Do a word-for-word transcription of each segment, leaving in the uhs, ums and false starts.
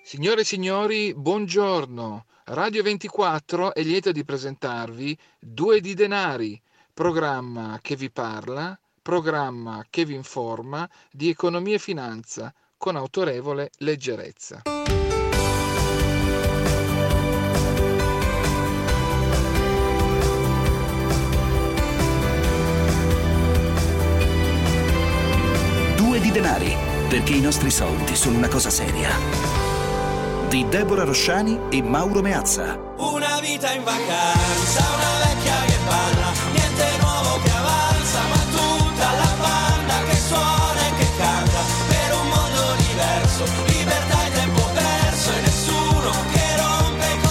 Signore e signori, buongiorno. Radio ventiquattro è lieta di presentarvi Due di Denari, programma che vi parla, programma che vi informa di economia e finanza con autorevole leggerezza. Due di Denari, perché i nostri soldi sono una cosa seria. Di Deborah Rosciani e Mauro Meazza. Una vita in vacanza, una vecchia che parla, niente nuovo che avanza, ma tutta la banda che suona e che canta per un mondo diverso, libertà e tempo perso e nessuno che rompe i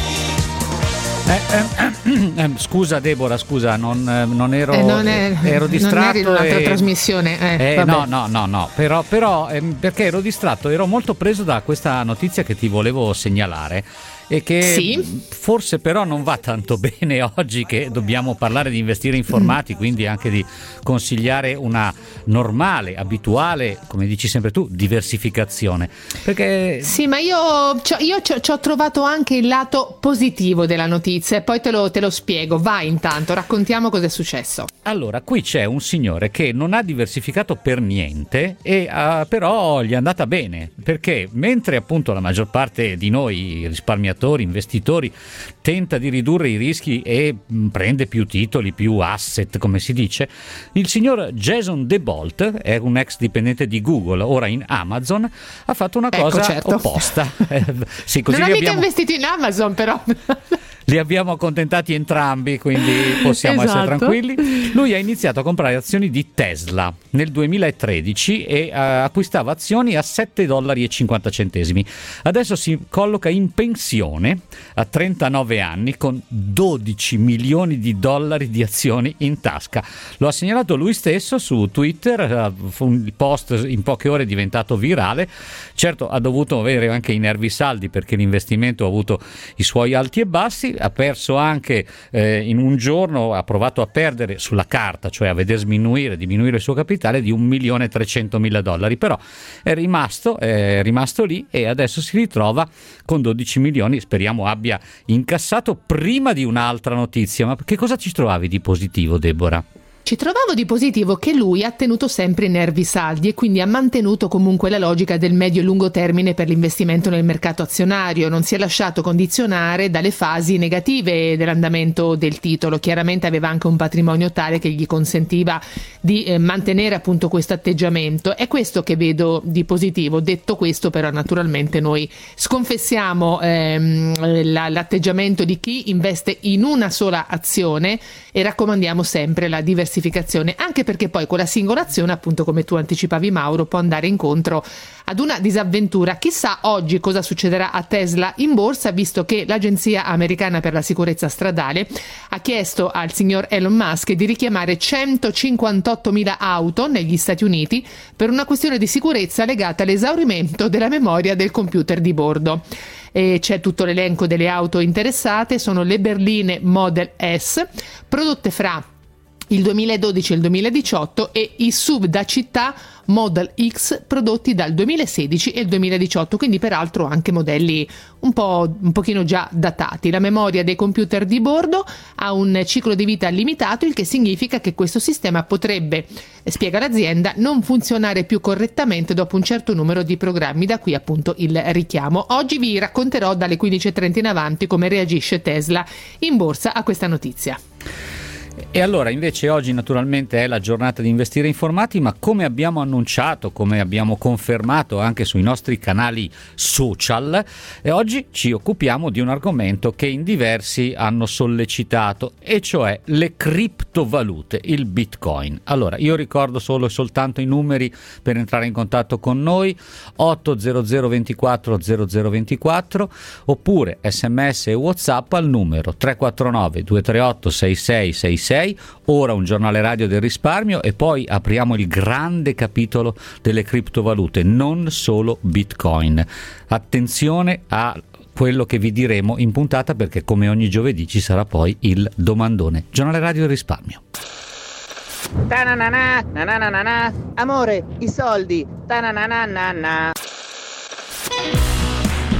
coglioni. Eh, eh, eh, scusa Deborah, scusa, non, non ero, eh, non è, ero distratto. Non eri in un'altra e, trasmissione. Eh, eh, no, no, no, no, però, però eh, perché ero distratto, ero molto preso da questa notizia che ti volevo segnalare. E che sì? forse però non va tanto bene oggi che dobbiamo parlare di investire informati, quindi anche di consigliare una normale, abituale, come dici sempre tu, diversificazione. Perché sì, ma io, io ci ho trovato anche il lato positivo della notizia e poi te lo, te lo spiego. Vai intanto, raccontiamo cosa è successo. Allora, qui c'è un signore che non ha diversificato per niente e uh, però gli è andata bene, perché mentre appunto la maggior parte di noi risparmiatori, investitori, tenta di ridurre i rischi e mh, prende più titoli, più asset, come si dice, il signor Jason DeBolt, è un ex dipendente di Google, ora in Amazon, ha fatto una ecco, cosa certo. opposta. sì, così non ha mica abbiamo... investito in Amazon, però. Li abbiamo accontentati entrambi, quindi possiamo esatto. essere tranquilli. Lui ha iniziato a comprare azioni di Tesla nel duemilatredici e uh, acquistava azioni a sette dollari e cinquanta centesimi. Adesso si colloca in pensione a trentanove anni con dodici milioni di dollari di azioni in tasca. Lo ha segnalato lui stesso su Twitter, uh, un post in poche ore è diventato virale. Certo, ha dovuto avere anche i nervi saldi perché l'investimento ha avuto i suoi alti e bassi. Ha perso anche eh, in un giorno, ha provato a perdere sulla carta, cioè a veder sminuire, diminuire il suo capitale di un milione e trecentomila dollari, però è rimasto, è rimasto lì e adesso si ritrova con dodici milioni, speriamo abbia incassato prima di un'altra notizia. Ma che cosa ci trovavi di positivo, Deborah? Ci trovavo di positivo che lui ha tenuto sempre i nervi saldi e quindi ha mantenuto comunque la logica del medio e lungo termine per l'investimento nel mercato azionario, non si è lasciato condizionare dalle fasi negative dell'andamento del titolo. Chiaramente aveva anche un patrimonio tale che gli consentiva di eh, mantenere appunto questo atteggiamento. È questo che vedo di positivo. Detto questo, però, naturalmente noi sconfessiamo ehm, la, l'atteggiamento di chi investe in una sola azione e raccomandiamo sempre la diversificazione, anche perché poi con la singola azione, appunto come tu anticipavi Mauro, può andare incontro ad una disavventura. Chissà oggi cosa succederà a Tesla in borsa, visto che l'Agenzia Americana per la Sicurezza Stradale ha chiesto al signor Elon Musk di richiamare centocinquantottomila auto negli Stati Uniti per una questione di sicurezza legata all'esaurimento della memoria del computer di bordo. E c'è tutto l'elenco delle auto interessate, sono le berline Model S, prodotte fra il duemiladodici e il duemiladiciotto, e i S U V da città Model X prodotti dal duemilasedici e il duemiladiciotto, quindi peraltro anche modelli un po' un pochino già datati. La memoria dei computer di bordo ha un ciclo di vita limitato, il che significa che questo sistema potrebbe, spiega l'azienda, non funzionare più correttamente dopo un certo numero di programmi, da qui appunto il richiamo. Oggi vi racconterò dalle quindici e trenta in avanti come reagisce Tesla in borsa a questa notizia. E allora invece oggi naturalmente è la giornata di investire informati, ma come abbiamo annunciato, come abbiamo confermato anche sui nostri canali social, e oggi ci occupiamo di un argomento che in diversi hanno sollecitato, e cioè le criptovalute, il Bitcoin. Allora io ricordo solo e soltanto i numeri per entrare in contatto con noi: otto zero zero ventiquattro zero zero ventiquattro, oppure sms e WhatsApp al numero tre quattro nove due tre otto sei sei sei sei. Ora un giornale radio del risparmio e poi apriamo il grande capitolo delle criptovalute, non solo Bitcoin. Attenzione a quello che vi diremo in puntata, perché come ogni giovedì ci sarà poi il domandone. Giornale radio del risparmio. Ta-na-na-na, na-na-na-na. Amore, i soldi. Ta-na-na-na-na-na.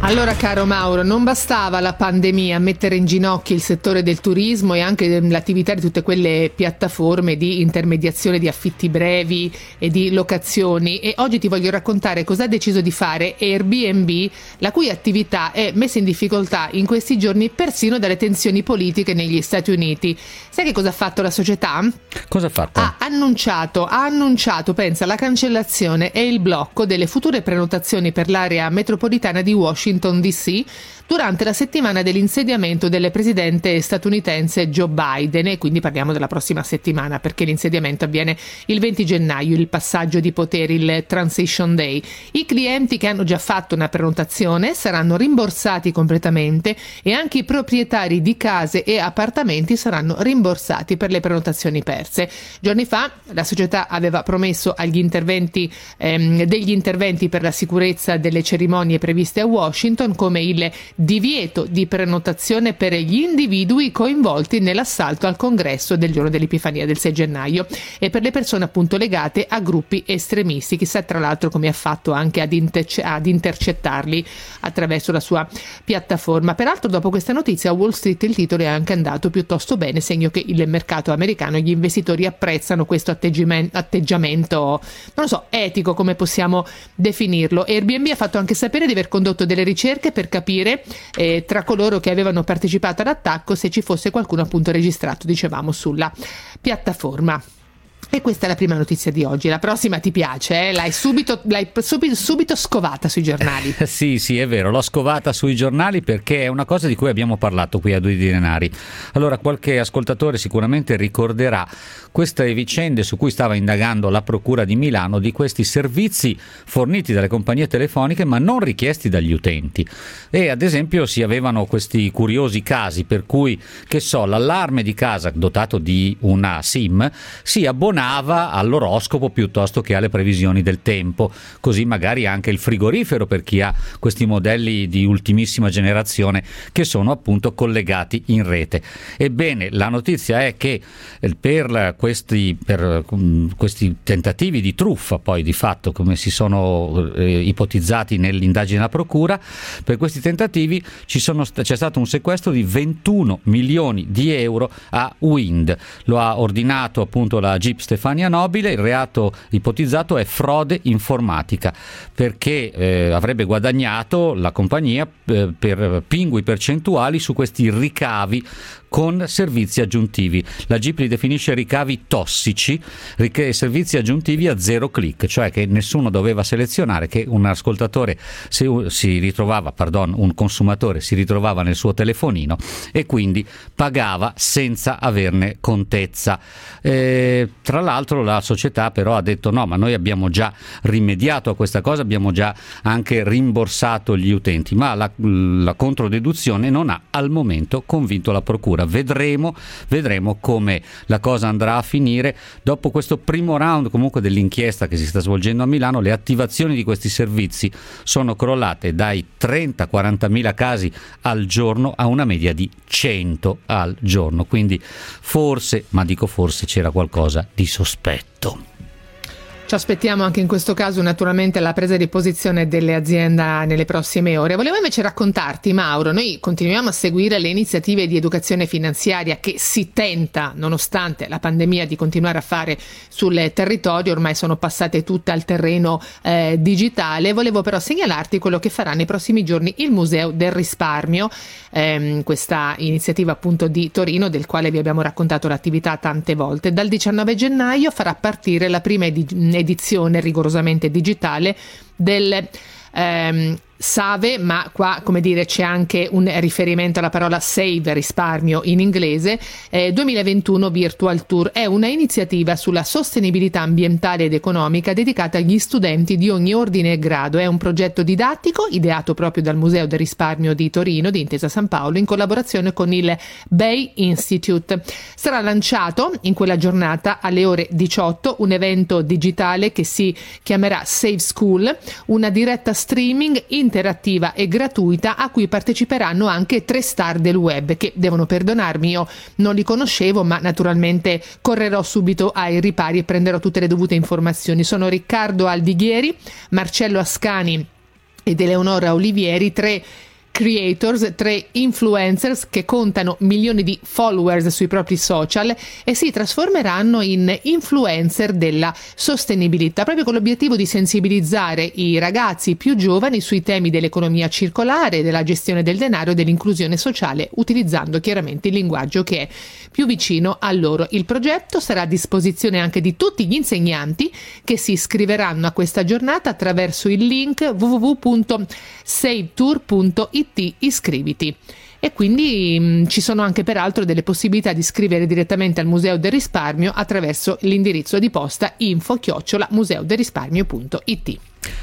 Allora, caro Mauro, non bastava la pandemia a mettere in ginocchio il settore del turismo e anche l'attività di tutte quelle piattaforme di intermediazione di affitti brevi e di locazioni, e oggi ti voglio raccontare cosa ha deciso di fare Airbnb, la cui attività è messa in difficoltà in questi giorni persino dalle tensioni politiche negli Stati Uniti. Sai che cosa ha fatto la società? Cosa ha fatto? Ha annunciato, ha annunciato, pensa, la cancellazione e il blocco delle future prenotazioni per l'area metropolitana di Washington D C durante la settimana dell'insediamento del presidente statunitense Joe Biden, e quindi parliamo della prossima settimana perché l'insediamento avviene il venti gennaio, il passaggio di poteri, il Transition Day. I clienti che hanno già fatto una prenotazione saranno rimborsati completamente e anche i proprietari di case e appartamenti saranno rimborsati per le prenotazioni perse. Giorni fa la società aveva promesso agli interventi ehm, degli interventi per la sicurezza delle cerimonie previste a Washington, come il divieto di prenotazione per gli individui coinvolti nell'assalto al congresso del giorno dell'Epifania del sei gennaio e per le persone appunto legate a gruppi estremisti. Chissà tra l'altro come ha fatto anche ad, interce- ad intercettarli attraverso la sua piattaforma. Peraltro dopo questa notizia a Wall Street il titolo è anche andato piuttosto bene, segno che il mercato americano e gli investitori apprezzano questo atteggiamento, atteggiamento non so, etico, come possiamo definirlo. Airbnb ha fatto anche sapere di aver condotto delle ricerche per capire eh, tra coloro che avevano partecipato all'attacco se ci fosse qualcuno appunto registrato, dicevamo, sulla piattaforma. E questa è la prima notizia di oggi. La prossima ti piace, eh? L'hai subito, l'hai subito, subito scovata sui giornali. Sì, sì, è vero, l'ho scovata sui giornali perché è una cosa di cui abbiamo parlato qui a Due di Denari. Allora, qualche ascoltatore sicuramente ricorderà queste vicende su cui stava indagando la Procura di Milano, di questi servizi forniti dalle compagnie telefoniche ma non richiesti dagli utenti. E ad esempio si avevano questi curiosi casi per cui, che so, l'allarme di casa dotato di una SIM si abbonava all'oroscopo piuttosto che alle previsioni del tempo, così magari anche il frigorifero per chi ha questi modelli di ultimissima generazione che sono appunto collegati in rete. Ebbene, la notizia è che per questi, per questi tentativi di truffa, poi di fatto come si sono eh, ipotizzati nell'indagine della procura, per questi tentativi ci sono, c'è stato un sequestro di ventuno milioni di euro a Wind. Lo ha ordinato appunto la Jeep Stefania Nobile. Il reato ipotizzato è frode informatica perché eh, avrebbe guadagnato la compagnia eh, per pingui percentuali su questi ricavi con servizi aggiuntivi. La Jeep li definisce ricavi tossici, ric- servizi aggiuntivi a zero click, cioè che nessuno doveva selezionare, che un ascoltatore si, si ritrovava, pardon, un consumatore si ritrovava nel suo telefonino e quindi pagava senza averne contezza. Eh, tra l'altro la società però ha detto no, ma noi abbiamo già rimediato a questa cosa, abbiamo già anche rimborsato gli utenti, ma la, la controdeduzione non ha al momento convinto la procura. Vedremo, vedremo come la cosa andrà a finire. Dopo questo primo round comunque dell'inchiesta che si sta svolgendo a Milano, le attivazioni di questi servizi sono crollate dai trenta quaranta mila casi al giorno a una media di cento al giorno, quindi forse, ma dico forse, c'era qualcosa di sospetto. Ci aspettiamo anche in questo caso naturalmente la presa di posizione delle aziende nelle prossime ore. Volevo invece raccontarti, Mauro, noi continuiamo a seguire le iniziative di educazione finanziaria che si tenta, nonostante la pandemia, di continuare a fare sul territorio. Ormai sono passate tutte al terreno eh, digitale. Volevo però segnalarti quello che farà nei prossimi giorni il Museo del Risparmio, ehm, questa iniziativa appunto di Torino, del quale vi abbiamo raccontato l'attività tante volte. Dal diciannove gennaio farà partire la prima edizione edizione rigorosamente digitale del ehm, Save, ma qua come dire c'è anche un riferimento alla parola save, risparmio in inglese, eh, duemilaventuno Virtual Tour. È una iniziativa sulla sostenibilità ambientale ed economica dedicata agli studenti di ogni ordine e grado. È un progetto didattico ideato proprio dal Museo del Risparmio di Torino, di Intesa San Paolo, in collaborazione con il Bay Institute. Sarà lanciato in quella giornata alle ore diciotto un evento digitale che si chiamerà Save School, una diretta streaming in interattiva e gratuita a cui parteciperanno anche tre star del web che, devono perdonarmi, io non li conoscevo, ma naturalmente correrò subito ai ripari e prenderò tutte le dovute informazioni. Sono Riccardo Aldighieri, Marcello Ascani ed Eleonora Olivieri, tre creators, tre influencers che contano milioni di followers sui propri social e si trasformeranno in influencer della sostenibilità, proprio con l'obiettivo di sensibilizzare i ragazzi più giovani sui temi dell'economia circolare, della gestione del denaro e dell'inclusione sociale, utilizzando chiaramente il linguaggio che è più vicino a loro. Il progetto sarà a disposizione anche di tutti gli insegnanti che si iscriveranno a questa giornata attraverso il link w w w punto savetour punto i t. Iscriviti. E quindi mh, ci sono anche peraltro delle possibilità di iscrivere direttamente al Museo del Risparmio attraverso l'indirizzo di posta info chiocciola museo del risparmio punto i t.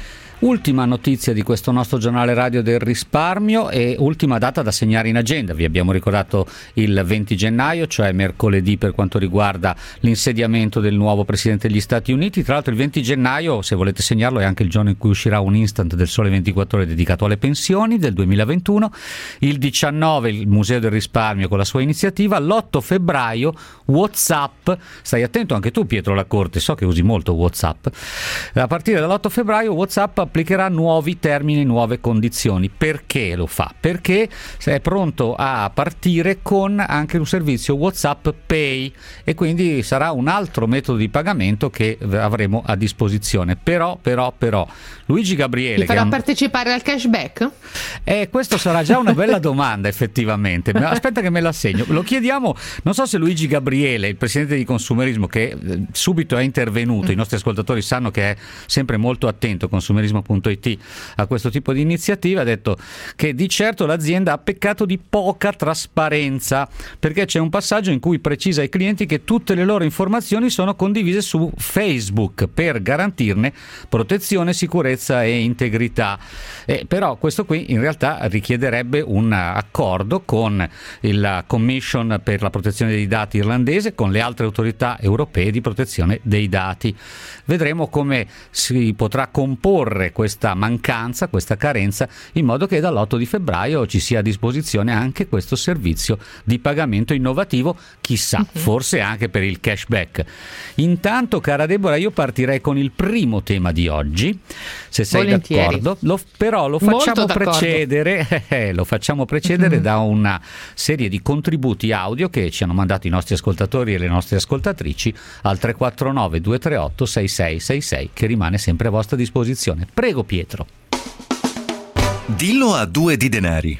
Ultima notizia di questo nostro giornale radio del risparmio e ultima data da segnare in agenda. Vi abbiamo ricordato il venti gennaio, cioè mercoledì, per quanto riguarda l'insediamento del nuovo Presidente degli Stati Uniti. Tra l'altro il venti gennaio, se volete segnarlo, è anche il giorno in cui uscirà un instant del Sole ventiquattro Ore dedicato alle pensioni del duemilaventuno. Il diciannove il Museo del Risparmio con la sua iniziativa. L'otto febbraio WhatsApp, stai attento anche tu Pietro Lacorte, so che usi molto WhatsApp. A partire dall'otto febbraio WhatsApp applicherà nuovi termini, nuove condizioni. Perché lo fa? Perché è pronto a partire con anche un servizio WhatsApp Pay e quindi sarà un altro metodo di pagamento che avremo a disposizione. Però, però, però Luigi Gabriele ti farà che un... partecipare al cashback? Eh, questo sarà già una bella domanda effettivamente. Aspetta che me la segno. Lo chiediamo, non so se Luigi Gabriele, il presidente di Consumerismo, che subito è intervenuto, i nostri ascoltatori sanno che è sempre molto attento, consumerismo punto i t, a questo tipo di iniziativa, ha detto che di certo l'azienda ha peccato di poca trasparenza, perché c'è un passaggio in cui precisa ai clienti che tutte le loro informazioni sono condivise su Facebook per garantirne protezione, sicurezza e integrità. Eh, però questo qui in realtà richiederebbe un accordo con il Commission per la protezione dei dati irlandese, con le altre autorità europee di protezione dei dati. Vedremo come si potrà comporre questa mancanza, questa carenza, in modo che dall'otto di febbraio ci sia a disposizione anche questo servizio di pagamento innovativo, chissà, uh-huh. forse anche per il cashback. Intanto, cara Deborah, io partirei con il primo tema di oggi, se sei Volentieri. d'accordo, lo, però lo facciamo precedere, eh, lo facciamo precedere uh-huh. da una serie di contributi audio che ci hanno mandato i nostri ascoltatori e le nostre ascoltatrici al tre quattro nove due tre otto sei sei sei sei, che rimane sempre a vostra disposizione. Prego Pietro. Dillo a due di denari.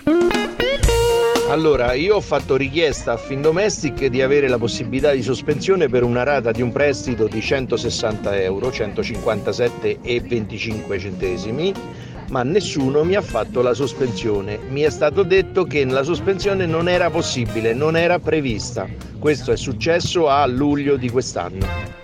Allora, io ho fatto richiesta a Findomestic di avere la possibilità di sospensione per una rata di un prestito di centosessanta euro, centocinquantasette e venticinque centesimi, ma nessuno mi ha fatto la sospensione. Mi è stato detto che la sospensione non era possibile, non era prevista. Questo è successo a luglio di quest'anno.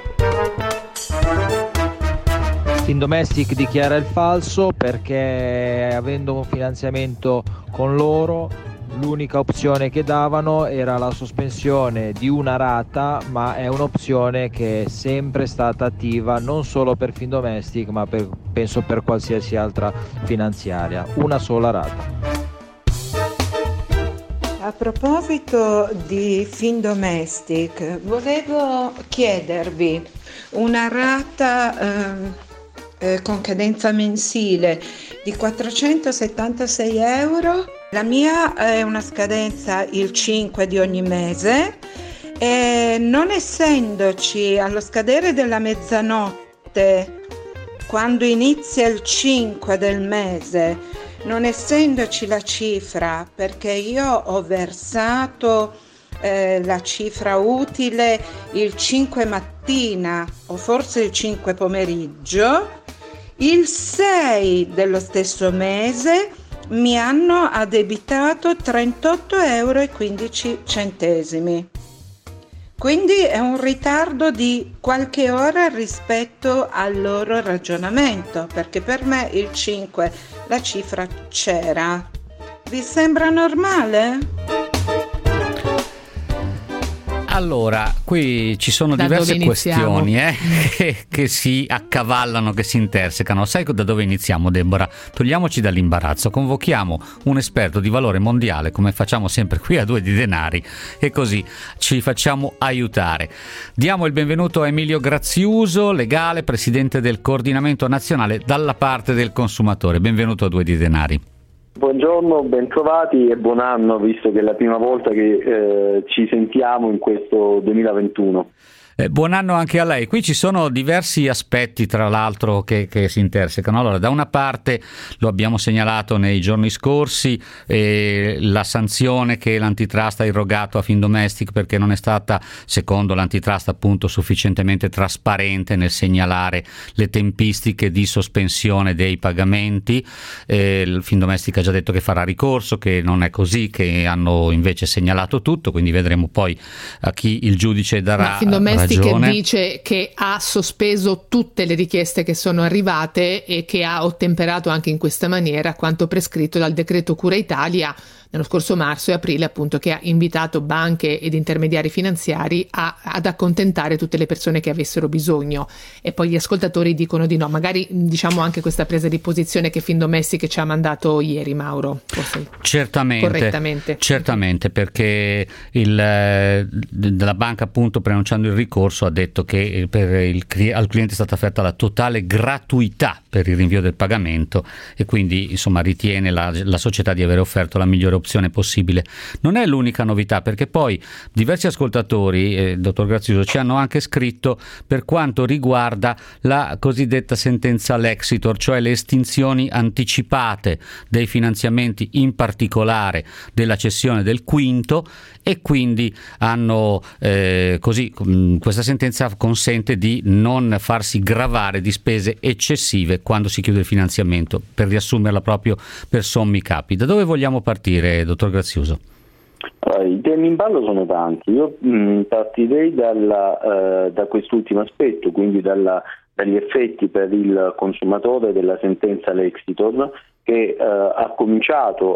Findomestic dichiara il falso perché, avendo un finanziamento con loro, l'unica opzione che davano era la sospensione di una rata, ma è un'opzione che è sempre stata attiva non solo per Findomestic, ma per, penso per qualsiasi altra finanziaria, una sola rata. A proposito di Findomestic, volevo chiedervi una rata eh, eh, con cadenza mensile di quattrocentosettantasei euro. La mia è una scadenza il cinque di ogni mese e non essendoci allo scadere della mezzanotte, quando inizia il cinque del mese, non essendoci la cifra, perché io ho versato eh, la cifra utile il cinque mattina o forse il cinque pomeriggio, il sei dello stesso mese mi hanno addebitato trentotto euro e quindici centesimi. Quindi è un ritardo di qualche ora rispetto al loro ragionamento, perché per me il cinque la cifra c'era. Vi sembra normale? Allora, qui ci sono da diverse questioni eh, che, che si accavallano, che si intersecano. Sai da dove iniziamo, Deborah? Togliamoci dall'imbarazzo, convochiamo un esperto di valore mondiale, come facciamo sempre qui a Due di Denari, e così ci facciamo aiutare. Diamo il benvenuto a Emilio Graziuso, legale, presidente del Coordinamento Nazionale dalla parte del consumatore. Benvenuto a Due di Denari. Buongiorno, bentrovati e buon anno, visto che è la prima volta che eh, ci sentiamo in questo duemilaventuno. Eh, buon anno anche a lei. Qui ci sono diversi aspetti, tra l'altro, che, che si intersecano. Allora, da una parte, lo abbiamo segnalato nei giorni scorsi, eh, la sanzione che l'antitrust ha irrogato a Findomestic perché non è stata, secondo l'antitrust, appunto, sufficientemente trasparente nel segnalare le tempistiche di sospensione dei pagamenti. Eh, il Findomestic ha già detto che farà ricorso, che non è così, che hanno invece segnalato tutto, quindi vedremo poi a chi il giudice darà ragione. Che dice che ha sospeso tutte le richieste che sono arrivate e che ha ottemperato anche in questa maniera a quanto prescritto dal decreto Cura Italia nello scorso marzo e aprile, appunto, che ha invitato banche ed intermediari finanziari a, ad accontentare tutte le persone che avessero bisogno. E poi gli ascoltatori dicono di no. Magari diciamo anche questa presa di posizione che Findomestic ci ha mandato ieri, Mauro. Forse certamente, correttamente. Certamente, perché il, la banca, appunto, preannunciando il ricorso, ha detto che per il, al cliente è stata offerta la totale gratuità per il rinvio del pagamento e quindi, insomma, ritiene la, la società di aver offerto la migliore opzione possibile. Non è l'unica novità, perché poi diversi ascoltatori, eh, dottor Grazioso, ci hanno anche scritto per quanto riguarda la cosiddetta sentenza Lexitor, cioè le estinzioni anticipate dei finanziamenti, in particolare della cessione del quinto, e quindi hanno eh, così questa sentenza consente di non farsi gravare di spese eccessive quando si chiude il finanziamento, per riassumerla proprio per sommi capi. Da dove vogliamo partire, dottor Grazioso? Allora, i temi in ballo sono tanti. Io mh, partirei dalla, eh, da quest'ultimo aspetto, quindi dalla, dagli effetti per il consumatore della sentenza Lexitor, che eh, ha cominciato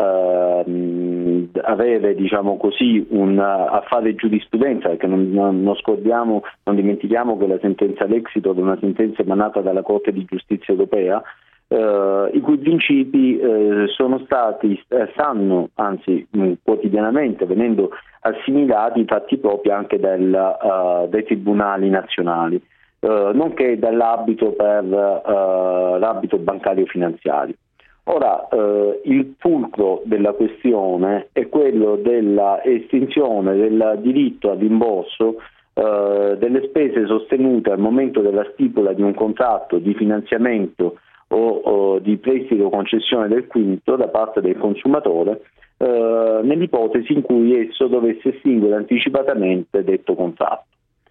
a eh, avere, diciamo così, un, a fare giurisprudenza, perché non, non, non scordiamo, non dimentichiamo che la sentenza Lexitor è una sentenza emanata dalla Corte di Giustizia Europea, eh, i cui principi eh, sono stati, eh, stanno anzi mh, quotidianamente venendo assimilati, fatti propri anche del, uh, dai tribunali nazionali, eh, nonché dall'ambito per uh, l'ambito bancario finanziario. Ora, eh, il fulcro della questione è quello della estinzione del diritto al rimborso eh, delle spese sostenute al momento della stipula di un contratto di finanziamento o, o di prestito o concessione del quinto da parte del consumatore eh, nell'ipotesi in cui esso dovesse estinguere anticipatamente detto contratto.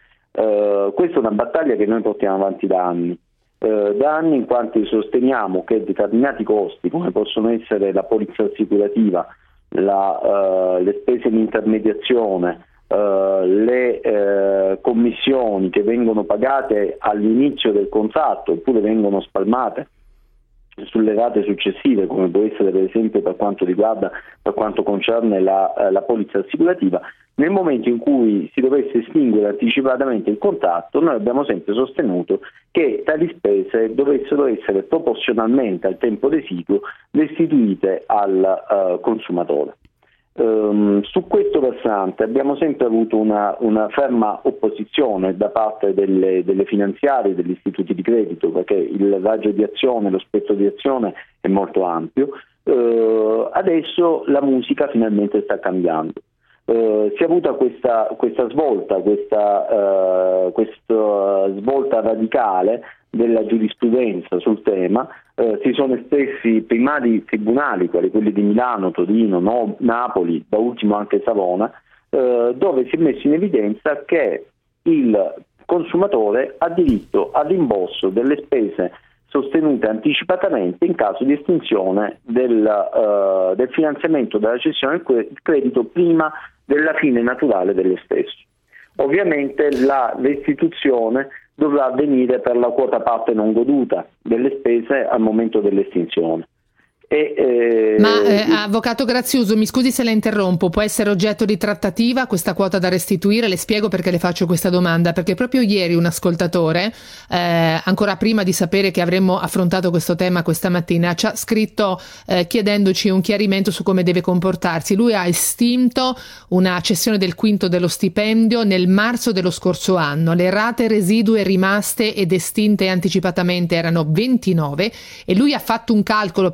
Eh, questa è una battaglia che noi portiamo avanti da anni. Eh, da anni in quanto sosteniamo che determinati costi, come possono essere la polizza assicurativa, la, eh, le spese di intermediazione, eh, le eh, commissioni che vengono pagate all'inizio del contratto oppure vengono spalmate sulle rate successive, come può essere per esempio per quanto riguarda per quanto concerne la, eh, la polizza assicurativa, nel momento in cui si dovesse estinguere anticipatamente il contratto, noi abbiamo sempre sostenuto che tali spese dovessero essere proporzionalmente al tempo residuo restituite al uh, consumatore. Um, su questo versante abbiamo sempre avuto una, una ferma opposizione da parte delle, delle finanziarie, degli istituti di credito, perché il raggio di azione, lo spettro di azione è molto ampio. Uh, adesso la musica finalmente sta cambiando. Uh, si è avuta questa, questa svolta, questa, uh, questa svolta radicale della giurisprudenza sul tema. Uh, si sono espressi i primari tribunali, quali quelli di Milano, Torino, no, Napoli, da ultimo anche Savona, uh, dove si è messo in evidenza che il consumatore ha diritto al rimborso delle spese sostenute anticipatamente in caso di estinzione del, uh, del finanziamento della cessione del credito prima della fine naturale dello stesso. Ovviamente la restituzione dovrà avvenire per la quota parte non goduta delle spese al momento dell'estinzione. E, eh, Ma eh, avvocato Grazioso, mi scusi se la interrompo, può essere oggetto di trattativa questa quota da restituire? Le spiego perché le faccio questa domanda, perché proprio ieri un ascoltatore, eh, ancora prima di sapere che avremmo affrontato questo tema questa mattina, ci ha scritto eh, chiedendoci un chiarimento su come deve comportarsi. Lui ha estinto una cessione del quinto dello stipendio nel marzo dello scorso anno, le rate residue rimaste ed estinte anticipatamente erano ventinove e lui ha fatto un calcolo personale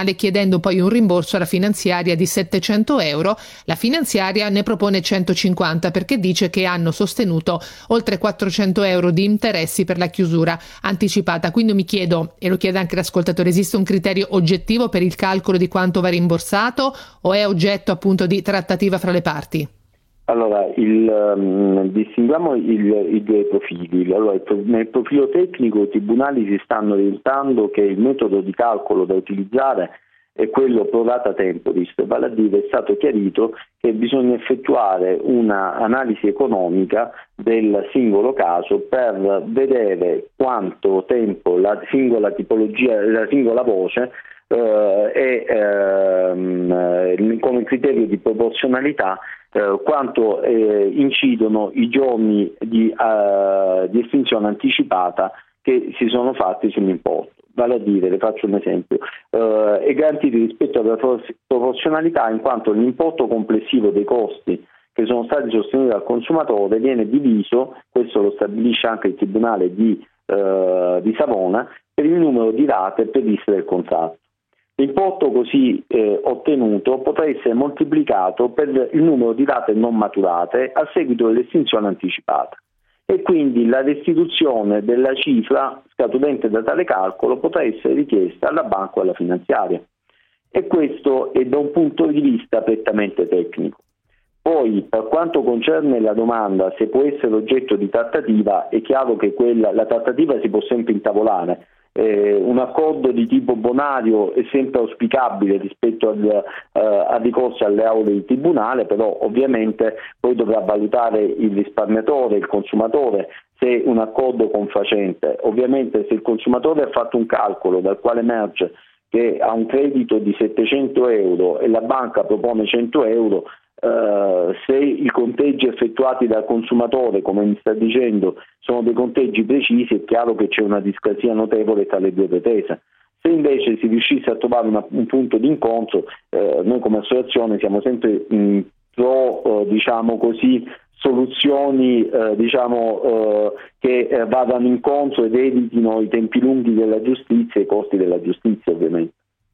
tribunale chiedendo poi un rimborso alla finanziaria di settecento euro. La finanziaria ne propone centocinquanta perché dice che hanno sostenuto oltre quattrocento euro di interessi per la chiusura anticipata. Quindi mi chiedo, e lo chiede anche l'ascoltatore, esiste un criterio oggettivo per il calcolo di quanto va rimborsato o è oggetto appunto di trattativa fra le parti? Allora, il, um, distinguiamo il, i due profili. Allora, nel profilo tecnico i tribunali si stanno orientando che il metodo di calcolo da utilizzare è quello pro rata temporis, vale a dire è stato chiarito che bisogna effettuare una analisi economica del singolo caso per vedere quanto tempo la singola tipologia, la singola voce eh, è ehm, come criterio di proporzionalità eh, quanto eh, incidono i giorni di, uh, di estinzione anticipata che si sono fatti sull'importo. Vale a dire, le faccio un esempio, eh, è garantito rispetto alla proporzionalità in quanto l'importo complessivo dei costi che sono stati sostenuti dal consumatore viene diviso, questo lo stabilisce anche il Tribunale di, eh, di Savona, per il numero di rate previste del contratto. L'importo così eh, ottenuto potrà essere moltiplicato per il numero di rate non maturate a seguito dell'estinzione anticipata. E quindi la restituzione della cifra scaturente da tale calcolo potrà essere richiesta alla banca o alla finanziaria. E questo è da un punto di vista prettamente tecnico. Poi, per quanto concerne la domanda se può essere oggetto di trattativa, è chiaro che quella, la trattativa si può sempre intavolare. Eh, un accordo di tipo bonario è sempre auspicabile rispetto al, eh, al ricorso alle aule di tribunale, però ovviamente poi dovrà valutare il risparmiatore, il consumatore, se un accordo confacente. Ovviamente se il consumatore ha fatto un calcolo dal quale emerge che ha un credito di settecento euro e la banca propone cento euro, Uh, se i conteggi effettuati dal consumatore, come mi sta dicendo, sono dei conteggi precisi, è chiaro che c'è una discrasia notevole tra le due pretese. Se invece si riuscisse a trovare una, un punto di incontro, uh, noi come associazione siamo sempre mh, pro, uh, diciamo così, soluzioni uh, diciamo, uh, che uh, vadano incontro ed evitino i tempi lunghi della giustizia e i costi della giustizia, ovviamente.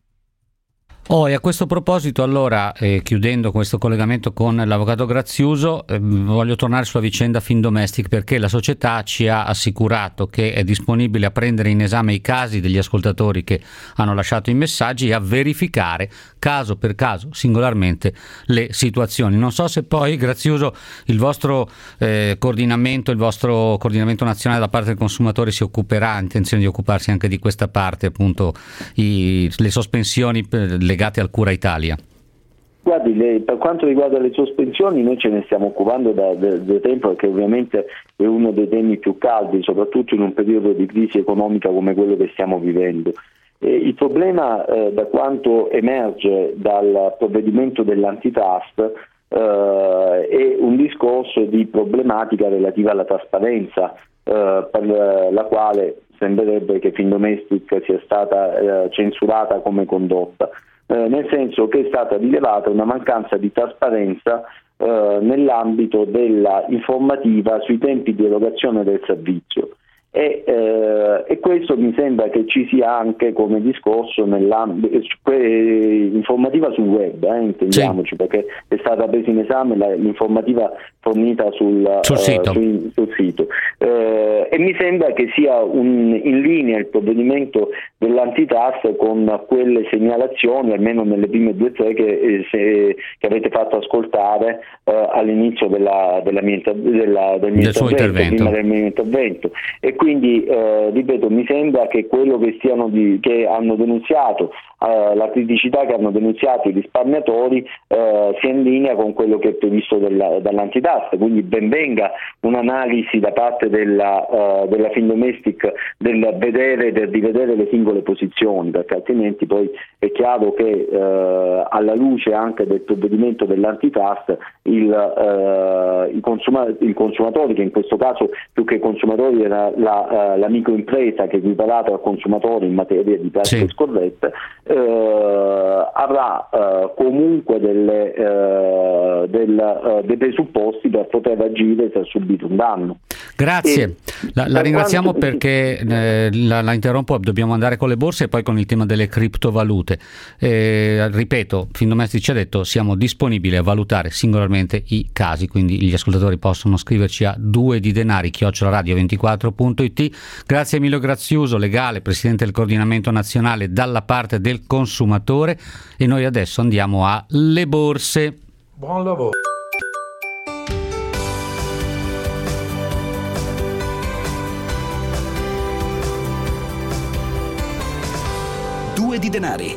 Oh, e a questo proposito, allora, eh, chiudendo questo collegamento con l'avvocato Graziuso, eh, voglio tornare sulla vicenda Findomestic, perché la società ci ha assicurato che è disponibile a prendere in esame i casi degli ascoltatori che hanno lasciato i messaggi e a verificare caso per caso, singolarmente, le situazioni. Non so se poi, Graziuso, il vostro eh, coordinamento, il vostro coordinamento nazionale da parte del consumatore si occuperà, ha intenzione di occuparsi anche di questa parte, appunto, i, le sospensioni legate al Cura Italia. Guardi, le, per quanto riguarda le sospensioni noi ce ne stiamo occupando da, da, da tempo, perché ovviamente è uno dei temi più caldi, soprattutto in un periodo di crisi economica come quello che stiamo vivendo. Eh, il problema, eh, da quanto emerge dal provvedimento dell'antitrust, eh, è un discorso di problematica relativa alla trasparenza, eh, per la quale sembrerebbe che Findomestic sia stata eh, censurata come condotta. Eh, nel senso che è stata rilevata una mancanza di trasparenza eh, nell'ambito della informativa sui tempi di erogazione del servizio e, eh, e questo mi sembra che ci sia anche come discorso nell'ambito eh, informativa sul web, eh, intendiamoci, sì. Perché è stata presa in esame la, l'informativa fornita sul, sul eh, sito, sul, sul sito. Eh, e mi sembra che sia un, in linea il provvedimento dell'antitrust con quelle segnalazioni, almeno nelle prime due o tre che, eh, se, che avete fatto ascoltare eh, all'inizio della, della mia, della, del mio del suo intervento, prima del mio intervento. E quindi eh, ripeto, mi sembra che quello che stiano di, che hanno denunziato, eh, la criticità che hanno denunziato i risparmiatori eh, sia in linea con quello che è previsto della, dall'antitrust, quindi ben venga un'analisi da parte della, uh, della Findomestic del vedere, del rivedere le singole posizioni, perché altrimenti poi è chiaro che uh, alla luce anche del provvedimento dell'antitrust il, uh, i, consuma- i consumatori, che in questo caso più che consumatori era la la, uh, la microimpresa che è equiparata al consumatore in materia di pratiche sì. scorrette, uh, avrà uh, comunque delle, uh, del, uh, dei presupposti per poter agire se ha subito un danno. Grazie, E, la, la per ringraziamo quanto- perché eh, la, la interrompo, dobbiamo andare con le borse e poi con il tema delle criptovalute. Eh, ripeto, Findomestic ci ha detto siamo disponibili a valutare singolarmente i casi, quindi gli ascoltatori possono scriverci a due di denari chiocciola radio ventiquattro punto it. Grazie a Emilio Graziuso, legale, presidente del coordinamento nazionale dalla parte del consumatore, e noi adesso andiamo alle borse. Buon lavoro. Due di denari.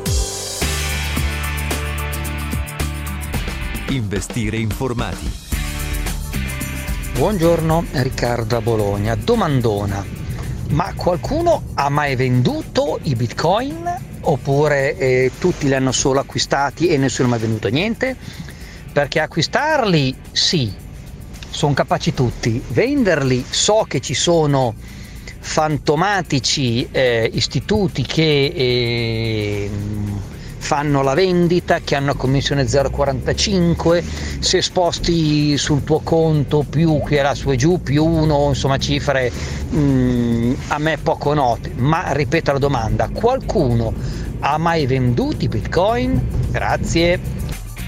Investire informati. Buongiorno, Riccardo da Bologna. Domandona: ma qualcuno ha mai venduto i bitcoin oppure eh, tutti li hanno solo acquistati e nessuno ha mai venduto niente? Perché acquistarli sì, sono capaci tutti, venderli so che ci sono fantomatici eh, istituti che eh, fanno la vendita, che hanno commissione zero virgola quarantacinque, se sposti sul tuo conto più che era su e giù più uno, insomma cifre mh, a me poco note. Ma ripeto la domanda: qualcuno ha mai venduto i bitcoin? Grazie.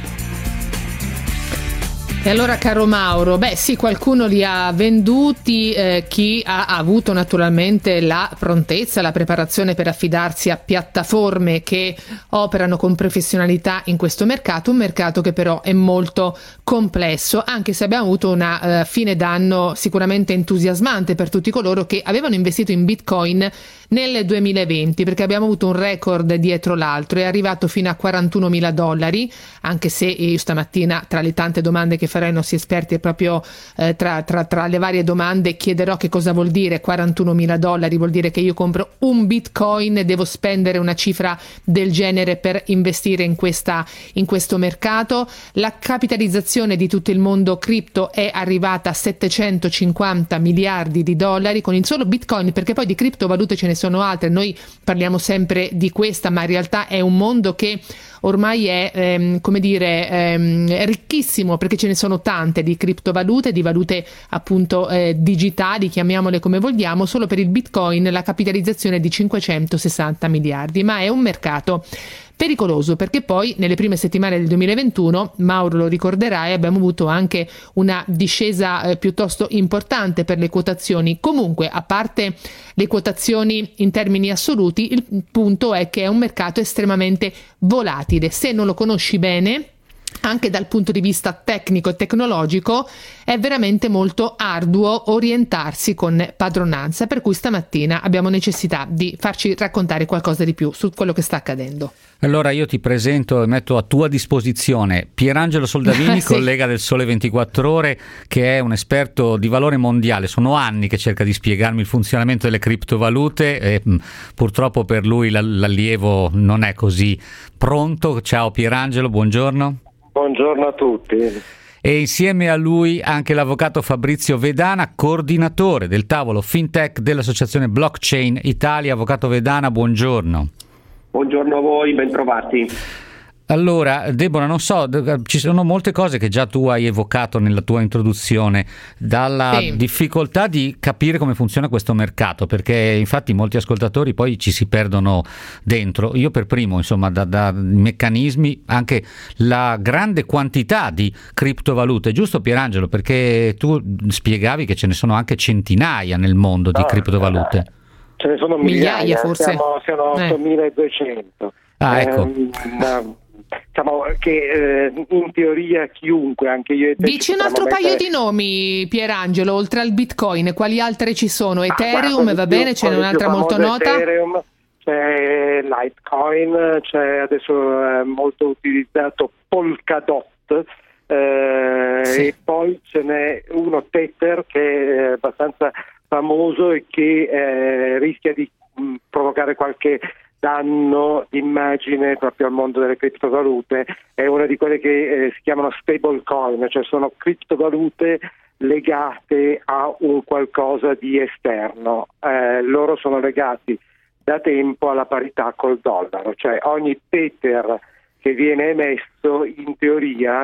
E allora, caro Mauro, beh sì, qualcuno li ha venduti, eh, chi ha avuto naturalmente la prontezza, la preparazione per affidarsi a piattaforme che operano con professionalità in questo mercato, un mercato che però è molto complesso, anche se abbiamo avuto una uh, fine d'anno sicuramente entusiasmante per tutti coloro che avevano investito in Bitcoin nel duemilaventi, perché abbiamo avuto un record dietro l'altro, è arrivato fino a quarantunomila dollari, anche se io stamattina, tra le tante domande che farò ai nostri esperti, è proprio eh, tra, tra, tra le varie domande chiederò che cosa vuol dire quarantunomila dollari. Vuol dire che io compro un bitcoin e devo spendere una cifra del genere per investire in questa in questo mercato. La capitalizzazione di tutto il mondo cripto è arrivata a settecentocinquanta miliardi di dollari con il solo bitcoin, perché poi di criptovalute ce ne sono altre, noi parliamo sempre di questa, ma in realtà è un mondo che ormai è ehm, come dire ehm, ricchissimo, perché ce ne sono tante di criptovalute, di valute appunto eh, digitali, chiamiamole come vogliamo. Solo per il bitcoin la capitalizzazione è di cinquecentosessanta miliardi, ma è un mercato pericoloso, perché poi nelle prime settimane del duemilaventuno, Mauro lo ricorderai, abbiamo avuto anche una discesa eh, piuttosto importante per le quotazioni. Comunque, a parte le quotazioni in termini assoluti, il punto è che è un mercato estremamente volatile. Se non lo conosci bene, anche dal punto di vista tecnico e tecnologico, è veramente molto arduo orientarsi con padronanza, per cui stamattina abbiamo necessità di farci raccontare qualcosa di più su quello che sta accadendo. Allora io ti presento e metto a tua disposizione Pierangelo Soldavini, sì. collega del Sole ventiquattro Ore, che è un esperto di valore mondiale. Sono anni che cerca di spiegarmi il funzionamento delle criptovalute e mh, purtroppo per lui l'allievo non è così pronto. Ciao Pierangelo, buongiorno. Buongiorno a tutti. E insieme a lui anche l'avvocato Fabrizio Vedana, coordinatore del tavolo FinTech dell'associazione Blockchain Italia. Avvocato Vedana, buongiorno. Buongiorno a voi, bentrovati. Allora, Deborah, non so, ci sono molte cose che già tu hai evocato nella tua introduzione, dalla sì. difficoltà di capire come funziona questo mercato, perché infatti molti ascoltatori poi ci si perdono dentro. Io per primo, insomma, da, da meccanismi, anche la grande quantità di criptovalute, giusto Pierangelo? Perché tu spiegavi che ce ne sono anche centinaia nel mondo di no, criptovalute. Ce ne sono migliaia, migliaia forse. Siamo, siamo Eh. ottomiladuecento. Ah, ecco. Eh, diciamo che eh, in teoria chiunque, anche io e te, Dici un altro mettere... paio di nomi, Pierangelo, oltre al bitcoin, quali altre ci sono? Ethereum, Ah, va più, bene, ce n'è un'altra molto nota. Ethereum, c'è Litecoin, c'è adesso è molto utilizzato Polkadot, eh, Sì. e poi ce n'è uno Tether che è abbastanza famoso e che eh, rischia di mh, provocare qualche danno d'immagine proprio al mondo delle criptovalute. È una di quelle che eh, si chiamano stable coin, cioè sono criptovalute legate a un qualcosa di esterno, eh, loro sono legati da tempo alla parità col dollaro, cioè ogni tether che viene emesso in teoria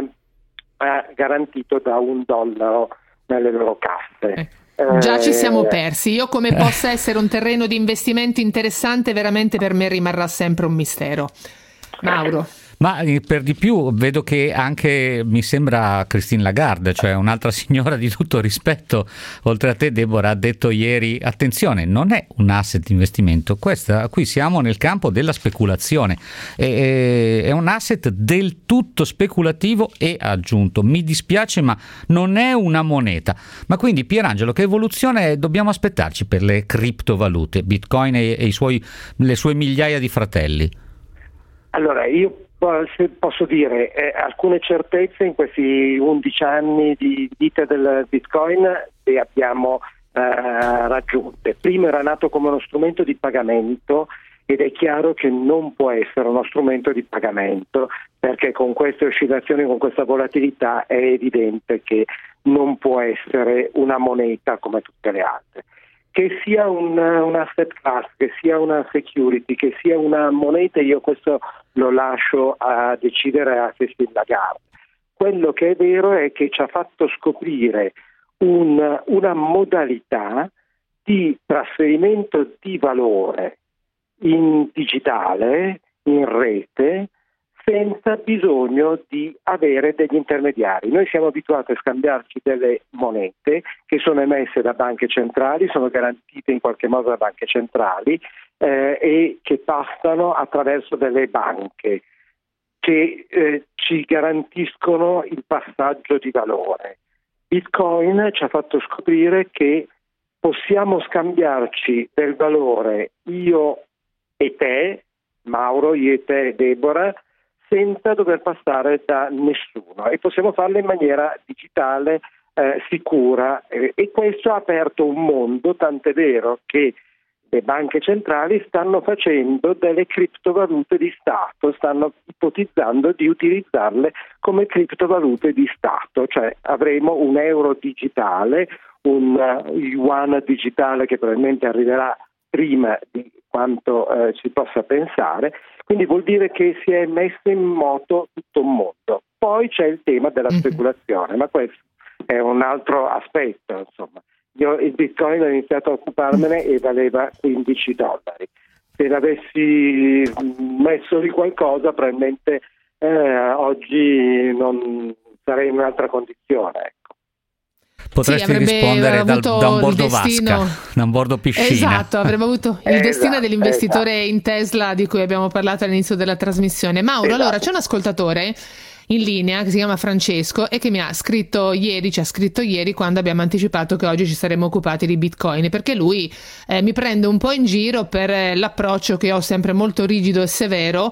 è garantito da un dollaro nelle loro casse. Eh, già ci siamo persi. Io come possa essere un terreno di investimento interessante veramente per me rimarrà sempre un mistero. Mauro. Ma per di più vedo che anche mi sembra Christine Lagarde, cioè un'altra signora di tutto rispetto, oltre a te Deborah, ha detto ieri attenzione, non è un asset investimento, questa, qui siamo nel campo della speculazione, è, è un asset del tutto speculativo e ha aggiunto mi dispiace ma non è una moneta. Ma quindi Pierangelo, che evoluzione dobbiamo aspettarci per le criptovalute, Bitcoin e, e i suoi, le sue migliaia di fratelli? Allora io se posso dire, eh, alcune certezze in questi undici anni di vita del Bitcoin le abbiamo eh, raggiunte. Prima era nato come uno strumento di pagamento ed è chiaro che non può essere uno strumento di pagamento perché con queste oscillazioni, con questa volatilità è evidente che non può essere una moneta come tutte le altre. Che sia un, un asset class, che sia una security, che sia una moneta, io questo lo lascio a decidere a Christine Lagarde. Quello che è vero è che ci ha fatto scoprire un, una modalità di trasferimento di valore in digitale, in rete, senza bisogno di avere degli intermediari. Noi siamo abituati a scambiarci delle monete che sono emesse da banche centrali, sono garantite in qualche modo da banche centrali eh, e che passano attraverso delle banche che eh, ci garantiscono il passaggio di valore. Bitcoin ci ha fatto scoprire che possiamo scambiarci del valore io e te, Mauro, io e te, Deborah, senza dover passare da nessuno e possiamo farlo in maniera digitale eh, sicura eh, e questo ha aperto un mondo, tant'è vero che le banche centrali stanno facendo delle criptovalute di Stato, stanno ipotizzando di utilizzarle come criptovalute di Stato, cioè avremo un euro digitale, un uh, yuan digitale che probabilmente arriverà prima di quanto eh, si possa pensare, quindi vuol dire che si è messo in moto tutto un mondo. Poi c'è il tema della speculazione, ma questo è un altro aspetto, insomma. Io il Bitcoin ho iniziato a occuparmene e valeva quindici dollari. Se l'avessi messo di qualcosa, probabilmente eh, oggi non sarei in un'altra condizione, ecco. Potresti sì, rispondere dal, da un bordo destino... vasca, da un bordo piscina. Esatto, avrebbe avuto il esatto, destino dell'investitore esatto. in Tesla di cui abbiamo parlato all'inizio della trasmissione. Mauro, esatto. Allora c'è un ascoltatore in linea che si chiama Francesco e che mi ha scritto ieri, ci ha scritto ieri quando abbiamo anticipato che oggi ci saremmo occupati di Bitcoin, perché lui eh, mi prende un po' in giro per eh, l'approccio che ho sempre molto rigido e severo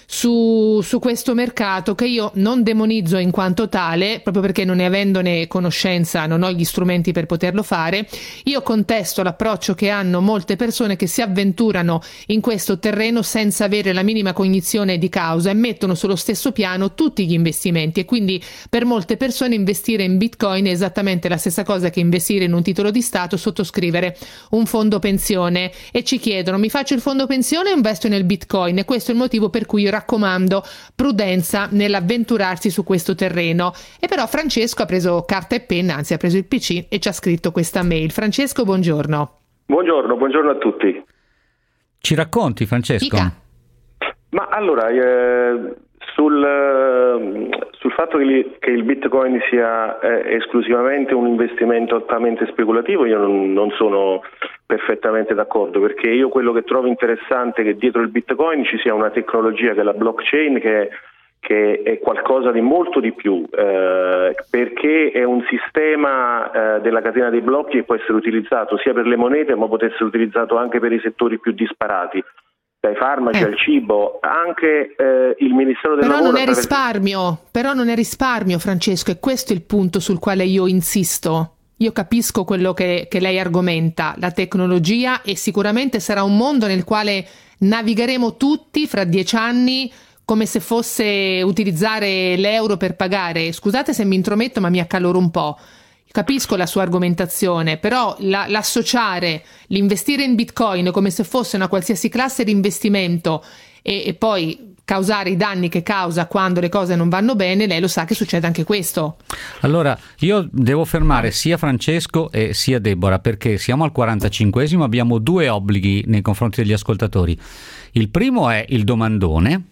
Su, su questo mercato, che io non demonizzo in quanto tale, proprio perché non ne avendone conoscenza non ho gli strumenti per poterlo fare. Io contesto l'approccio che hanno molte persone che si avventurano in questo terreno senza avere la minima cognizione di causa e mettono sullo stesso piano tutti gli investimenti, e quindi per molte persone investire in Bitcoin è esattamente la stessa cosa che investire in un titolo di Stato, sottoscrivere un fondo pensione, e ci chiedono: mi faccio il fondo pensione o investo nel Bitcoin? E questo è il motivo per cui io raccomando prudenza nell'avventurarsi su questo terreno. E però Francesco ha preso carta e penna, anzi ha preso il P C e ci ha scritto questa mail. Francesco, buongiorno. Buongiorno, buongiorno a tutti. Ci racconti, Francesco? Dica. Ma allora, eh, sul, eh, sul fatto che, li, che il Bitcoin sia eh, esclusivamente un investimento altamente speculativo, io non, non sono perfettamente d'accordo, perché io quello che trovo interessante è che dietro il Bitcoin ci sia una tecnologia che è la blockchain, che, che è qualcosa di molto di più, eh, perché è un sistema eh, della catena dei blocchi che può essere utilizzato sia per le monete, ma può essere utilizzato anche per i settori più disparati, dai farmaci eh. al cibo, anche eh, il Ministero del però Lavoro. Non è risparmio, però non è risparmio, Francesco, e questo è il punto sul quale io insisto. Io capisco quello che, che lei argomenta, la tecnologia, e sicuramente sarà un mondo nel quale navigheremo tutti fra dieci anni come se fosse utilizzare l'euro per pagare. Scusate se mi intrometto, ma mi accaloro un po'. Capisco la sua argomentazione, però la, l'associare l'investire in Bitcoin come se fosse una qualsiasi classe di investimento e, e poi causare i danni che causa quando le cose non vanno bene, lei lo sa che succede anche questo. Allora, io devo fermare sia Francesco e sia Deborah, perché siamo al quarantacinquesimo, abbiamo due obblighi nei confronti degli ascoltatori. Il primo è il domandone.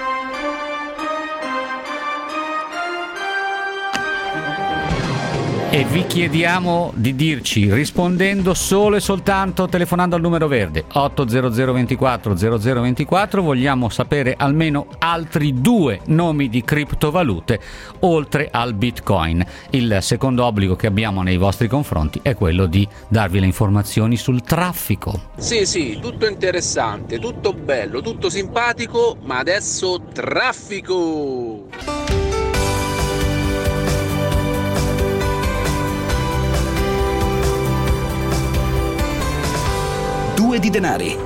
E vi chiediamo di dirci, rispondendo solo e soltanto telefonando al numero verde otto zero zero ventiquattro zero zero ventiquattro, vogliamo sapere almeno altri due nomi di criptovalute oltre al Bitcoin. Il secondo obbligo che abbiamo nei vostri confronti è quello di darvi le informazioni sul traffico. Sì, sì, tutto interessante, tutto bello, tutto simpatico, ma adesso traffico! Due di denari.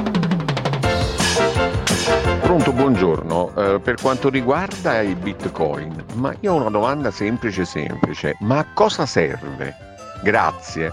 Pronto, buongiorno. Eh, per quanto riguarda il Bitcoin, ma io ho una domanda semplice semplice. Ma a cosa serve? Grazie.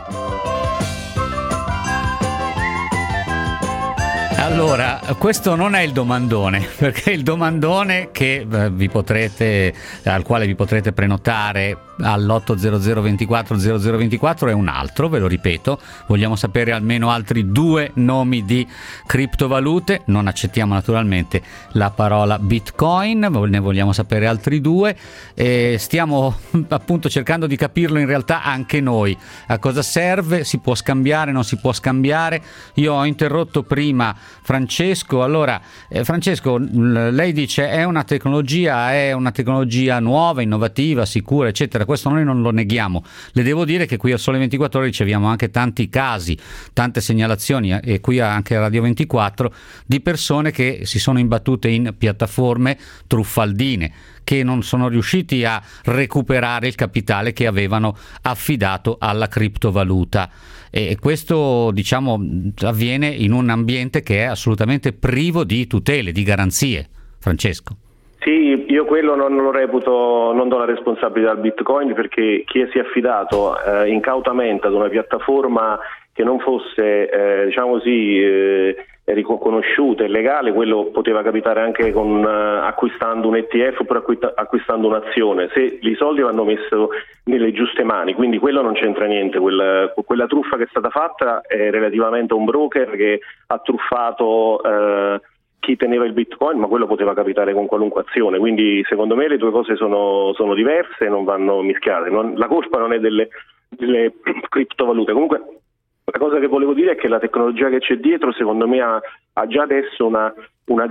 Allora, questo non è il domandone, perché il domandone che eh, vi potrete, al quale vi potrete prenotare all'otto zero zero ventiquattro zero zero ventiquattro è un altro, ve lo ripeto. Vogliamo sapere almeno altri due nomi di criptovalute, non accettiamo naturalmente la parola Bitcoin, ne vogliamo sapere altri due e stiamo appunto cercando di capirlo in realtà anche noi, a cosa serve, si può scambiare, non si può scambiare. Io ho interrotto prima Francesco. Allora eh, Francesco, lei dice è una tecnologia, è una tecnologia nuova, innovativa, sicura, eccetera. Questo noi non lo neghiamo. Le devo dire che qui a Sole ventiquattro Ore riceviamo anche tanti casi, tante segnalazioni, e qui anche a Radio ventiquattro, di persone che si sono imbattute in piattaforme truffaldine, che non sono riusciti a recuperare il capitale che avevano affidato alla criptovaluta. E questo, diciamo, avviene in un ambiente che è assolutamente privo di tutele, di garanzie. Francesco. Sì, io quello non lo reputo, non do la responsabilità al Bitcoin, perché chi si è affidato eh, incautamente ad una piattaforma che non fosse, eh, diciamo così, eh, riconosciuta e legale, quello poteva capitare anche con uh, acquistando un E T F oppure acquista, acquistando un'azione, se i soldi vanno messi nelle giuste mani, quindi quello non c'entra niente. Quella, quella truffa che è stata fatta è relativamente a un broker che ha truffato uh, chi teneva il Bitcoin, ma quello poteva capitare con qualunque azione, quindi secondo me le due cose sono, sono diverse e non vanno mischiate. Non, la colpa non è delle, delle criptovalute. Comunque la cosa che volevo dire è che la tecnologia che c'è dietro, secondo me, ha, ha già adesso una, una,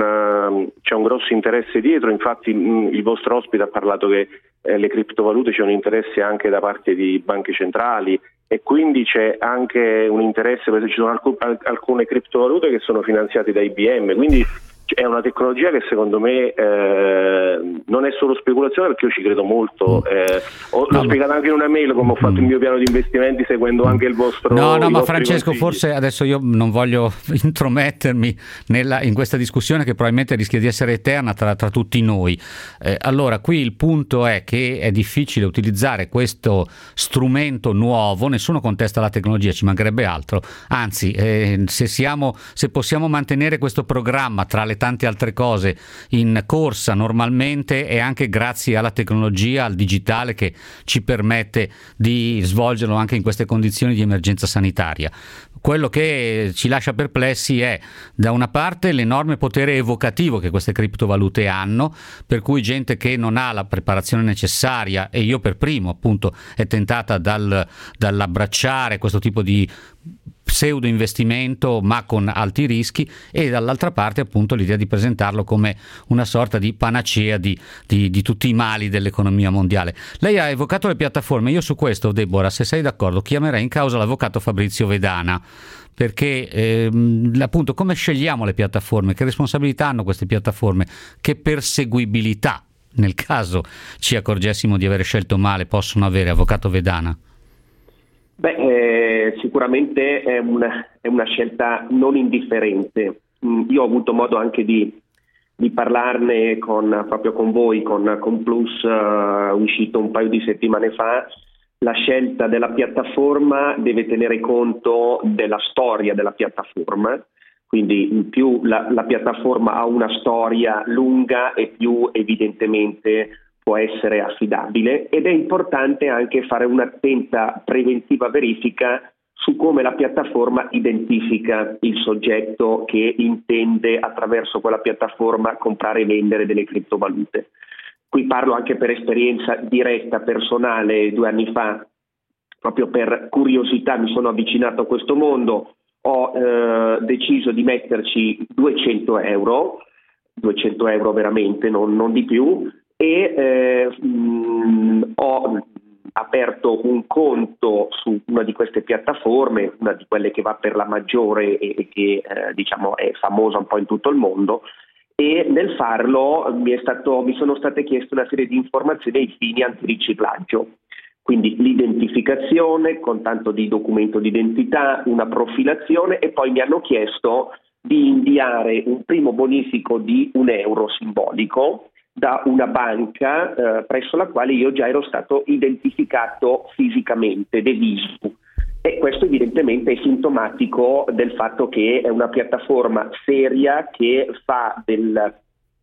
un, c'è un grosso interesse dietro. Infatti mh, il vostro ospite ha parlato che eh, le criptovalute c'è un interesse anche da parte di banche centrali, e quindi c'è anche un interesse, perché ci sono alc- alcune criptovalute che sono finanziate da I B M, quindi è una tecnologia che secondo me eh, non è solo speculazione, perché io ci credo molto. Eh, ho, l'ho no, spiegato anche in una mail come ho fatto il mio piano di investimenti seguendo anche il vostro. No, no, ma Francesco, consigli. Forse adesso io non voglio intromettermi nella, in questa discussione che probabilmente rischia di essere eterna tra, tra tutti noi. Eh, allora, qui il punto è che è difficile utilizzare questo strumento nuovo, nessuno contesta la tecnologia, ci mancherebbe altro. Anzi, eh, se siamo, se possiamo mantenere questo programma tra le tante altre cose in corsa normalmente, è anche grazie alla tecnologia, al digitale, che ci permette di svolgerlo anche in queste condizioni di emergenza sanitaria. Quello che ci lascia perplessi è, da una parte, l'enorme potere evocativo che queste criptovalute hanno, per cui gente che non ha la preparazione necessaria, e io per primo appunto, è tentata dal, dall'abbracciare questo tipo di pseudo investimento ma con alti rischi, e dall'altra parte appunto l'idea di presentarlo come una sorta di panacea di, di, di tutti i mali dell'economia mondiale. Lei ha evocato le piattaforme. Io su questo, Deborah, se sei d'accordo, chiamerei in causa l'avvocato Fabrizio Vedana, perché ehm, appunto come scegliamo le piattaforme, che responsabilità hanno queste piattaforme, che perseguibilità, nel caso ci accorgessimo di aver scelto male, possono avere, avvocato Vedana? Beh, eh, sicuramente è una, è una scelta non indifferente. Mm, io ho avuto modo anche di, di parlarne con, proprio con voi, con, con Plus, uh, uscito un paio di settimane fa, la scelta della piattaforma deve tenere conto della storia della piattaforma, quindi più la, la piattaforma ha una storia lunga e più evidentemente può essere affidabile, ed è importante anche fare un'attenta preventiva verifica su come la piattaforma identifica il soggetto che intende attraverso quella piattaforma comprare e vendere delle criptovalute. Qui parlo anche per esperienza diretta, personale. Due anni fa, proprio per curiosità, mi sono avvicinato a questo mondo, ho eh, deciso di metterci duecento euro, duecento euro veramente, non, non di più, e eh, mh, ho aperto un conto su una di queste piattaforme, una di quelle che va per la maggiore e, e che eh, diciamo è famosa un po' in tutto il mondo, e nel farlo mi, è stato, mi sono state chieste una serie di informazioni ai fini antiriciclaggio, quindi l'identificazione con tanto di documento d'identità, una profilazione, e poi mi hanno chiesto di inviare un primo bonifico di un euro simbolico da una banca eh, presso la quale io già ero stato identificato fisicamente, deviso. E questo evidentemente è sintomatico del fatto che è una piattaforma seria che fa del,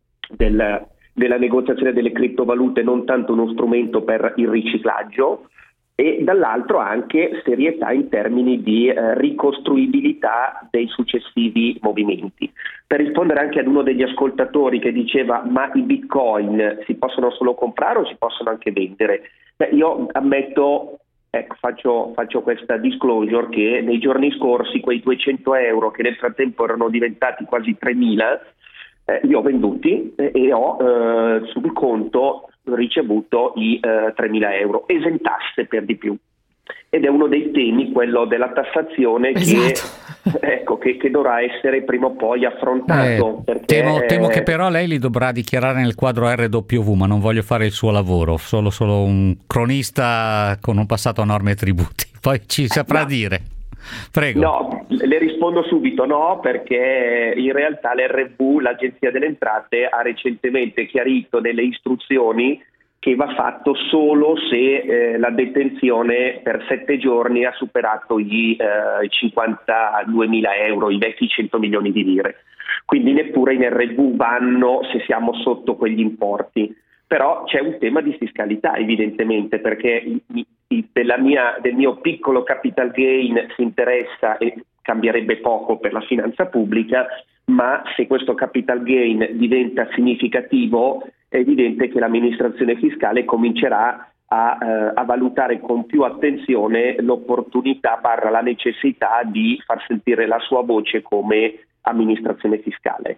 del, della negoziazione delle criptovalute non tanto uno strumento per il riciclaggio, e dall'altro anche serietà in termini di eh, ricostruibilità dei successivi movimenti. Per rispondere anche ad uno degli ascoltatori che diceva ma i bitcoin si possono solo comprare o si possono anche vendere? Beh, io ammetto, ecco, faccio, faccio questa disclosure, che nei giorni scorsi quei duecento euro che nel frattempo erano diventati quasi tremila, eh, li ho venduti eh, e ho eh, sul conto ricevuto i eh, tremila euro, esentasse per di più. Ed è uno dei temi, quello della tassazione, esatto. che, ecco, che, che dovrà essere prima o poi affrontato. Eh, perché, temo, temo eh, che però lei li dovrà dichiarare nel quadro R W, ma non voglio fare il suo lavoro, solo, solo un cronista con un passato a norme e tributi. Poi ci saprà no. dire. Prego. No, le rispondo subito no, perché in realtà l'R V, l'Agenzia delle Entrate, ha recentemente chiarito nelle istruzioni che va fatto solo se eh, la detenzione per sette giorni ha superato gli eh, cinquantaduemila euro, i vecchi cento milioni di lire. Quindi neppure in R V vanno se siamo sotto quegli importi. Però c'è un tema di fiscalità evidentemente, perché i, i, della mia, del mio piccolo capital gain si interessa, e cambierebbe poco per la finanza pubblica, ma se questo capital gain diventa significativo è evidente che l'amministrazione fiscale comincerà a, eh, a valutare con più attenzione l'opportunità barra la necessità di far sentire la sua voce come amministrazione fiscale.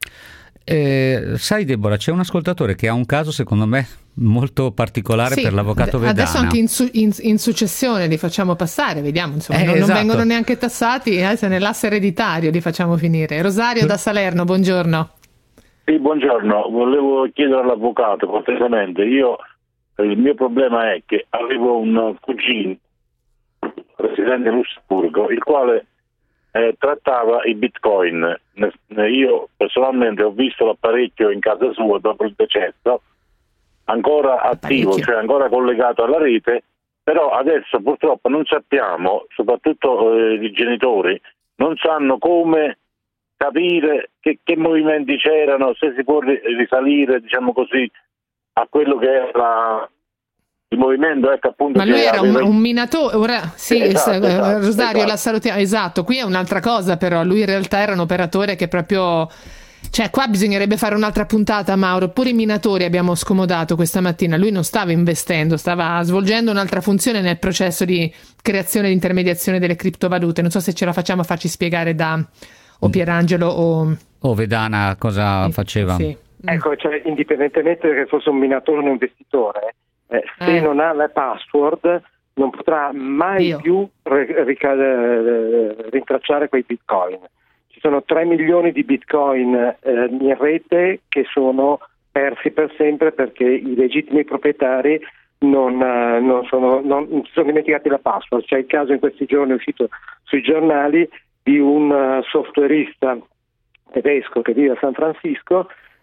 Eh, sai Deborah, c'è un ascoltatore che ha un caso secondo me molto particolare sì, per l'avvocato Vedana. Adesso anche in, su- in, in successione li facciamo passare, vediamo, insomma, eh, non, esatto. non vengono neanche tassati, eh, se nell'asse ereditario li facciamo finire. Rosario da Salerno, buongiorno. Sì, buongiorno, volevo chiedere all'avvocato cortesemente, io il mio problema è che avevo un cugino residente a Lussemburgo, il quale Eh, trattava i bitcoin. Io personalmente ho visto l'apparecchio in casa sua dopo il decesso, ancora attivo, Apparecchio. cioè ancora collegato alla rete, però adesso purtroppo non sappiamo, soprattutto eh, i genitori, non sanno come capire che, che movimenti c'erano, se si può risalire, diciamo così, a quello che era la il movimento, ecco, appunto. Ma lui era aveva... un, un minatore, ora sì, esatto, eh, esatto, Rosario esatto. la salutiamo, esatto, qui è un'altra cosa, però lui in realtà era un operatore che proprio, cioè qua bisognerebbe fare un'altra puntata, Mauro, pure i minatori abbiamo scomodato questa mattina, lui non stava investendo, stava svolgendo un'altra funzione nel processo di creazione e intermediazione delle criptovalute, non so se ce la facciamo a farci spiegare da o Pierangelo o, o Vedana cosa sì, faceva. Sì. Ecco, cioè, indipendentemente che fosse un minatore o un investitore, Eh, se eh. non ha la password non potrà mai Dio. più re- ric- rintracciare quei bitcoin. Ci sono tre milioni di bitcoin eh, in rete che sono persi per sempre perché i legittimi proprietari non, uh, non, sono, non si sono dimenticati la password. C'è il caso in questi giorni uscito sui giornali di un uh, softwareista tedesco che vive a San Francisco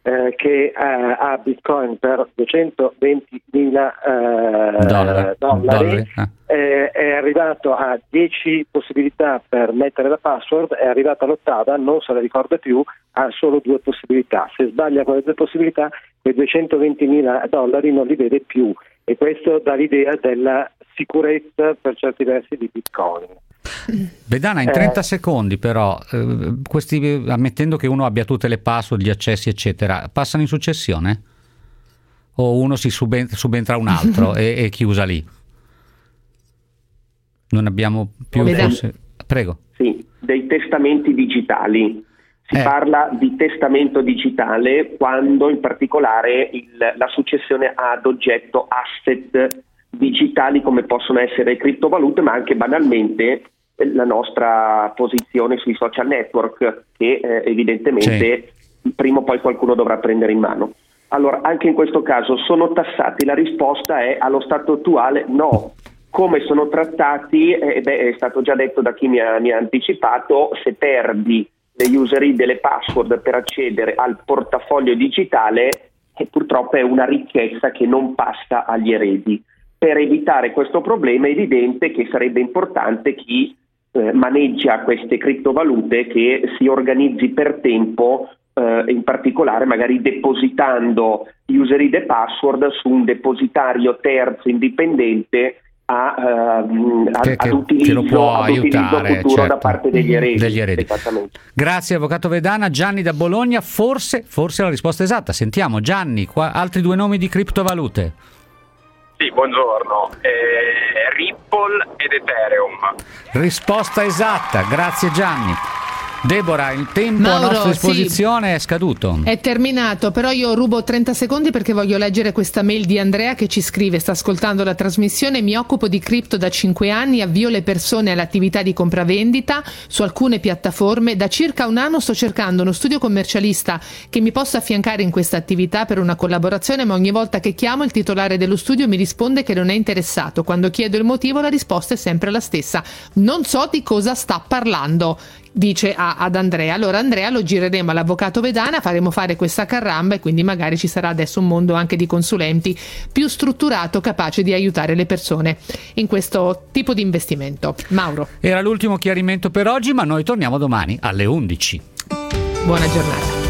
eh, che eh, ha Bitcoin per duecentoventimila eh, Dollar. dollari, Dollari. Ah. eh, è arrivato a dieci possibilità per mettere la password, è arrivato all'ottava, non se la ricorda più, ha solo due possibilità. Se sbaglia quelle due possibilità, quei duecentoventimila dollari non li vede più, e questo dà l'idea della sicurezza per certi versi di Bitcoin. Vedana, in trenta Eh. secondi però, eh, questi, ammettendo che uno abbia tutte le password, gli accessi eccetera, passano in successione? O uno si subentra, subentra un altro e, e chiusa lì? Non abbiamo più... Forse... Prego. Sì, dei testamenti digitali. Si Eh. parla di testamento digitale quando in particolare il, la successione ad oggetto asset digitali come possono essere le criptovalute, ma anche banalmente la nostra posizione sui social network che eh, evidentemente sì. prima o poi qualcuno dovrà prendere in mano. Allora, anche in questo caso sono tassati? La risposta è allo stato attuale no. Come sono trattati? Eh, beh, è stato già detto da chi mi ha, mi ha anticipato, se perdi le user I D e le password per accedere al portafoglio digitale, eh, purtroppo è una ricchezza che non passa agli eredi. Per evitare questo problema è evidente che sarebbe importante chi eh, maneggia queste criptovalute che si organizzi per tempo, eh, in particolare magari depositando user I D e password su un depositario terzo indipendente a, uh, a, che, ad che, utilizzo, che lo può ad utilizzo aiutare, futuro certo, da parte degli eredi. Degli eredi. Esattamente. Grazie avvocato Vedana. Gianni da Bologna, forse, forse la risposta esatta. Sentiamo Gianni, qua, altri due nomi di criptovalute. Sì, buongiorno. Eh, Ripple ed Ethereum. Risposta esatta, grazie Gianni. Deborah, il tempo Mauro, a nostra disposizione sì, è scaduto. È terminato, però io rubo trenta secondi perché voglio leggere questa mail di Andrea che ci scrive: sta ascoltando la trasmissione, mi occupo di cripto da cinque anni, avvio le persone all'attività di compravendita su alcune piattaforme. Da circa un anno sto cercando uno studio commercialista che mi possa affiancare in questa attività per una collaborazione, ma ogni volta che chiamo il titolare dello studio mi risponde che non è interessato. Quando chiedo il motivo la risposta è sempre la stessa: non so di cosa sta parlando, dice a, ad Andrea. Allora Andrea lo gireremo all'avvocato Vedana, faremo fare questa carramba e quindi magari ci sarà adesso un mondo anche di consulenti più strutturato, capace di aiutare le persone in questo tipo di investimento. Mauro. Era l'ultimo chiarimento per oggi, ma noi torniamo domani alle undici. Buona giornata.